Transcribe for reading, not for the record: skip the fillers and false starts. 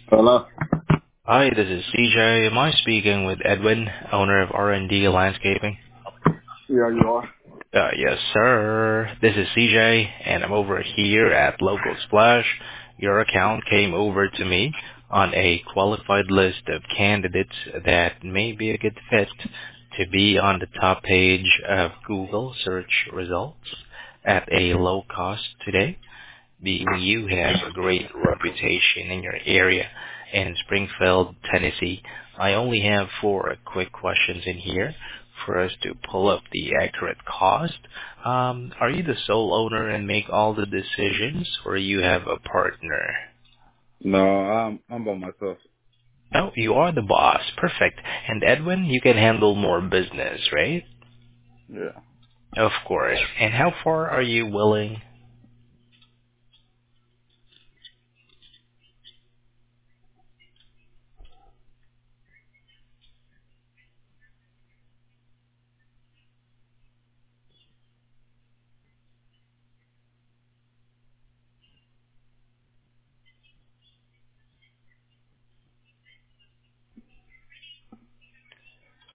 Hello? Hi, this is CJ. Am I speaking with Edwin, owner of R&D Landscaping? Yeah, you are. Yes, sir. This is CJ, and I'm over here at Local Splash. Your account came over to me on a qualified list of candidates that may be a good fit to be on the top page of Google search results at a low cost today. Being you have a great reputation in your area in Springfield, Tennessee. I only have four quick questions in here for us to pull up the accurate cost. Are you the sole owner and make all the decisions, or you have a partner? No, I'm by myself. No, you are the boss. Perfect. And Edwin, you can handle more business, right? Yeah. Of course. And how far are you willing